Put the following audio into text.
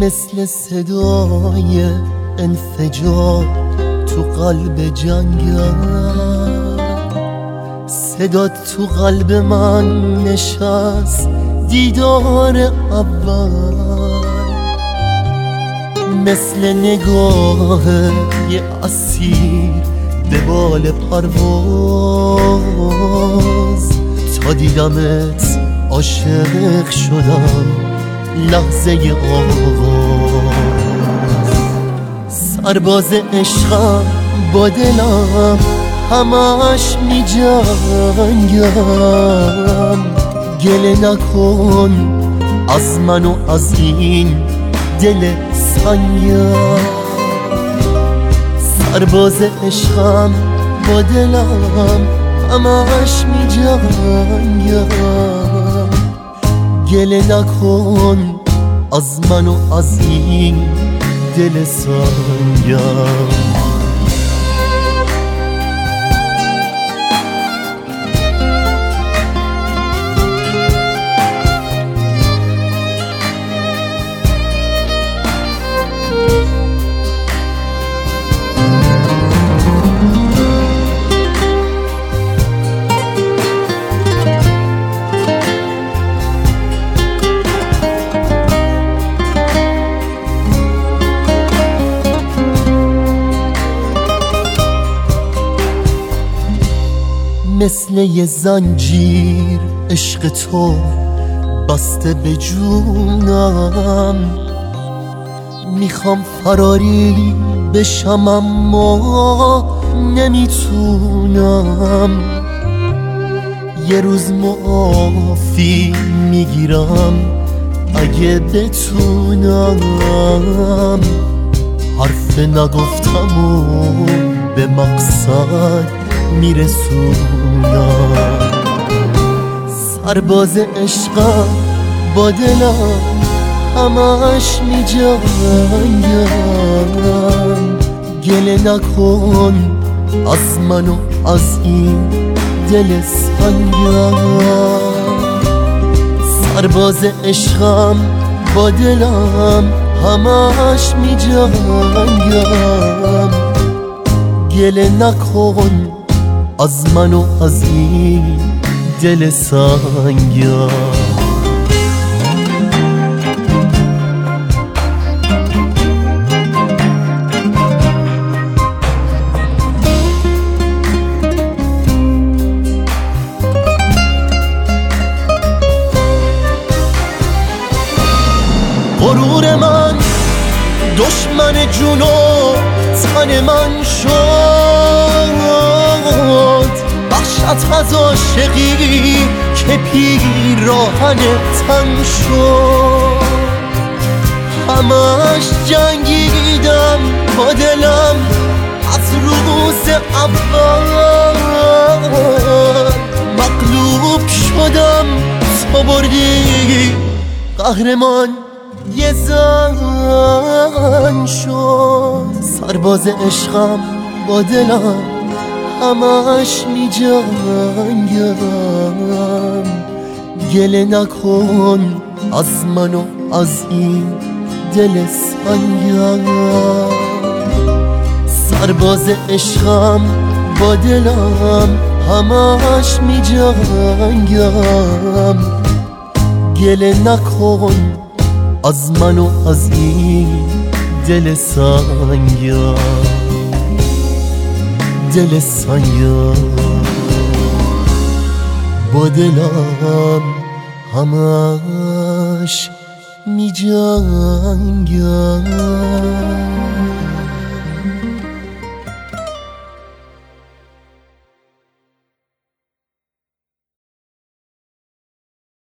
مثل صدای انفجار تو قلب جنگم، صدات تو قلب من نشست دیدار اول، مثل نگاه یه اسیر به بال پرواز، تا دیدمت عاشق شدم لحظه آغاز. سرباز عشقم با دلم همش می جنگم، گله نکن از من و از این دل سنگم. سرباز عشقم با دلم همش می جنگم، گله نکن از من و از این دل سنگم. مثل یه زنجیر عشق تو بسته به جونم، میخوام فراری بشم اما نمیتونم. یه روز معافی میگیرم اگه بتونم، حرف نگفتم و به مقصد میرسونم. سرباز عشقم با دلم همش می جنگم، گله نکن از من و از این دل سنگم. سرباز عشقم با دلم همش می جنگم، گله نکن از من و از این دل سنگم. غرور من دشمن جون و تن من شد، وحشت از عاشقی که پیراهن تن شد. همش جنگیدم با دلم از روز اول، مغلوب شدم تو بردی، قهرمان یه زن شد. سرباز عشقم با دلم همش می جنگم، گله نکن از من و از این دل سنگم. سرباز عشقم با دلم همش می جنگم، گله نکن از من و از این دل سنگم، دل سنگم. با دلم همش می جنگم.